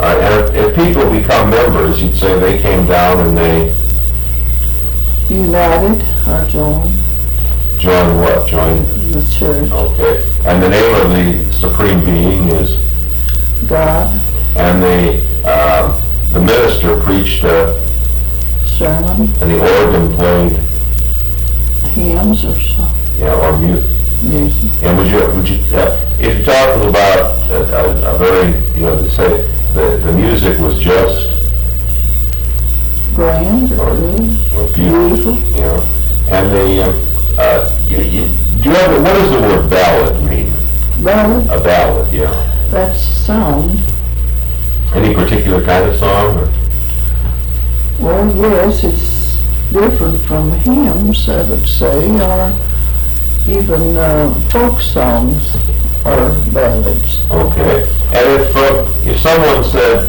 And if people become members, you'd say they came down and they United or joined joined what? Joined, the church. okay. And the name of the supreme being is, God, and the minister preached, sermon, and the organ played, hymns or something, or music. And would you, if you're talking about a very, say, the music was just grand or good, or beautiful, and do you ever, what does the word ballad mean? ballad, A ballad, yeah. that's song. Any particular kind of song? Or? Well, yes, it's different from hymns, I would say, or even folk songs or ballads. Okay. And if someone said,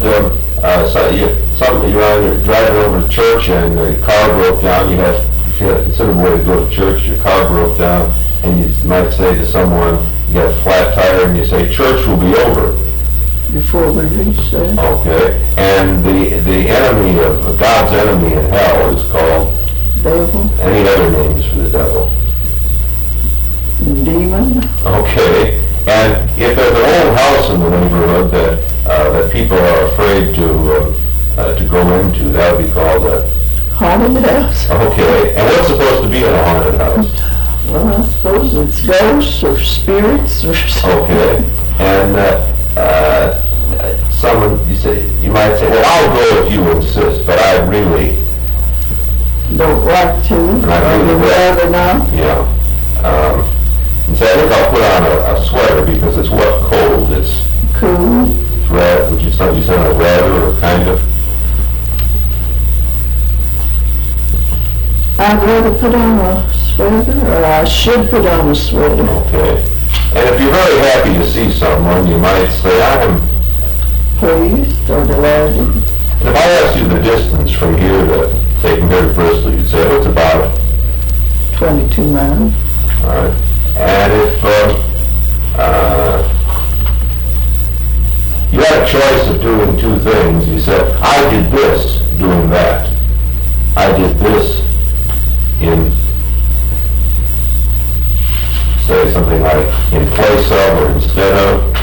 you're driving over to church and the car broke down, instead of a way to go to church, your car broke down, and you might say to someone, you got a flat tire, and you say, church will be over. Before we reach there. Okay. And the enemy of God's enemy in hell is called? Devil. Any other names for the devil? Demon. Okay. And if there's an old house in the neighborhood that people are afraid to go into, that would be called a Haunted house. Okay. And what's supposed to be in a haunted house? Well, I suppose it's ghosts or spirits or something. Okay. And you might say, well, I'll go if you insist, but I really Don't like to. I really Would rather not. Yeah. And say, I think I'll put on a sweater because it's what, cold. It's Cool. red. Would you say a rather or kind of? I'd rather put on a sweater, or I should put on a sweater. Okay. And if you're very happy to see someone, you might say, I am Pleased or delighted. If I asked you the distance from here to, say, from here to Bristol, you'd say, what's about? 22 miles. All right. And if you had a choice of doing two things, you said, I did this doing that. I did this in, say, something like in place of or instead of.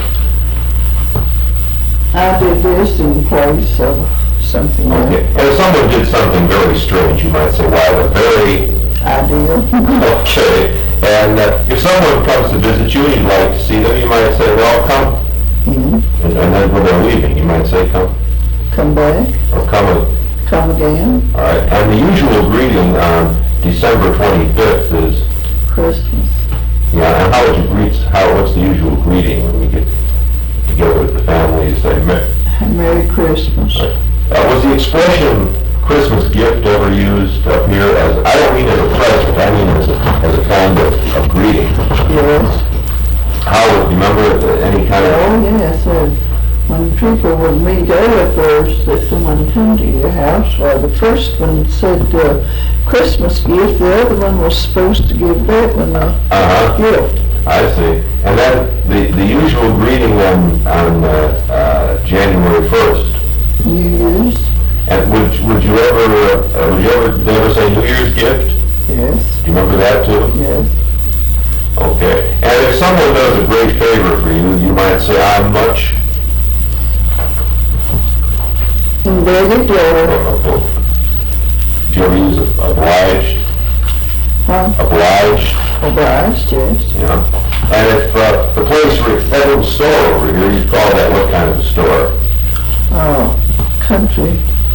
I did this in place of something Okay. else. And if someone did something very strange, you might say, wow, they're very Ideal. okay. And if someone comes to visit you and you'd like to see them, you might say, well, come. Mhm. And then when they're leaving, you might say, come. Come back. Or come. Come again. All right. And the usual greeting on December 25th is? Christmas. Yeah, and how would you greet, what's the usual greeting when we get together with the family? You say, Merry Christmas. right. Was the expression Christmas gift ever used up here as, I don't mean as a present, I mean as a kind of greeting? Yes. How, do you remember any kind of? Oh, yes. When people would meet elders, that someone come to your house, well, the first one said Christmas gift, the other one was supposed to give that one a gift. I see. And then the usual greeting on January 1st. New Year's. And would you ever, did they ever say New Year's gift? Yes. Do you remember that too? Yes. Okay. And if someone does a great favor for you, you might say, I'm much. Indebted or Do you ever use obliged? Obliged? obliged, yes. Yeah. And if the place, that little store over here, you'd call that what kind of a store? Country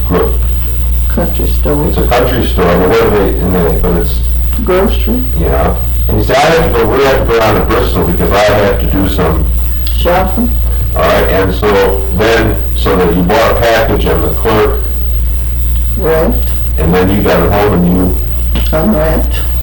store. It's a country store, but what are they in there? But it's, Grocery. yeah. And you say, we have to go down to Bristol because I have to do some. Shopping. All right, and so that you bought a package and the clerk, Wrapped. and then you got it home and you Unwrapped.